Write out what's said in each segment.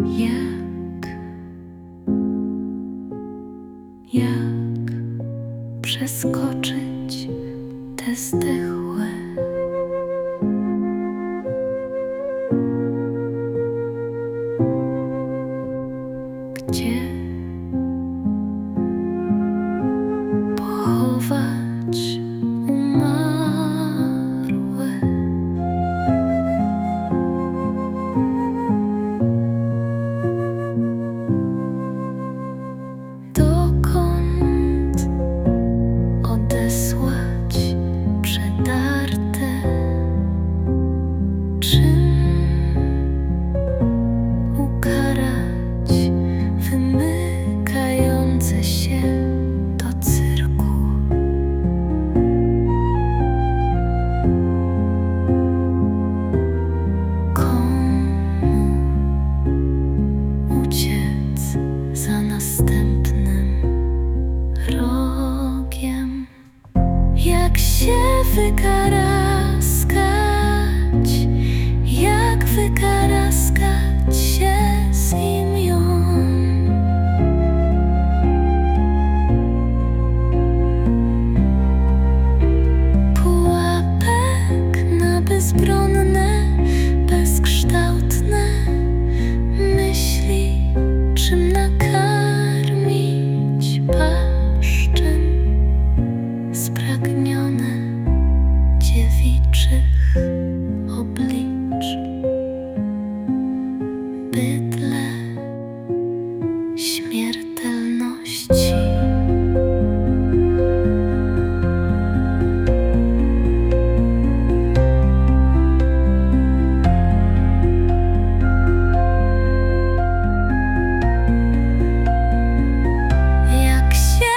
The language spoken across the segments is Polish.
Jak, jak przeskoczyć te zdechłe gdzie pochować umarłe. Dokąd odesłać przedarte? Czym ukarać wymykające się do cyrku? Komu uciec za następnym rogiem? Jak się wykaraskać? Jak wykaraskać się z imion? Pułapek na bezbronne, bezkształtne myśli, czym nakarmić paszczem spragnione dziewiczych oblicz. Bydlę śmiertelności. Jak się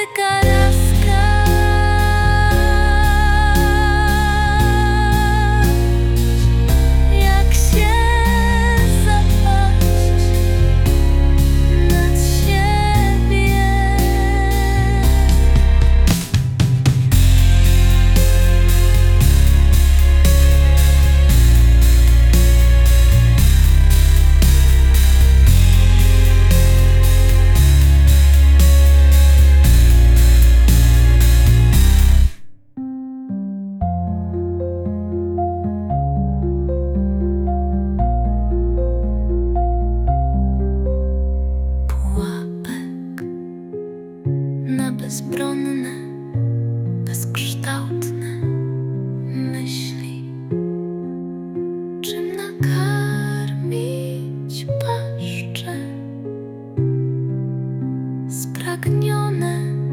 wykaraskać? Jak się zapaść nad siebie? Pułapek na bezbronne, bezkształtne myśli, czym nakarmić paszcze spragnione